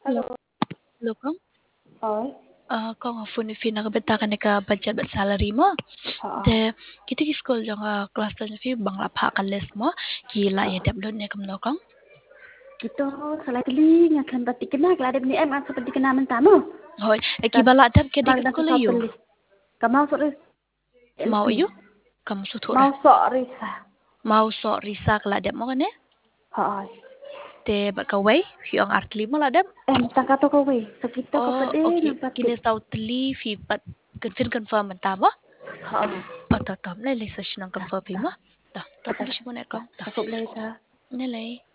Hello, Halo, hello Kong. ơi, Kong phone fi nakabenta ka ka budget at salary mo. họ, De kita ki school jang class tan fi bangla pha ka les mo ki la họ, ya dab lo ne kam no Kong. gitu, selai teli ngakan batik kena, kalau ada bini em seperti kena mentamo, Hoy, ki dan bala dab ke de magdan school sesat ayo. teli, kamau sore, Mau LP, ayo? Kam su thora. mau sore sa, Mau so risa ka la dab mo ne? họ, Te ba ka wai fi ang artli mo la dab. tangka to kau wei, sakita kau Oh, pede okay. ngam batik, Kini tahu teli fi pat confirm mentamo. họ, Atatam le le sa sinang confirm fi mo. Ta, ta kata, pili mo ne Kong. Ta. takut leh sa. Ne le.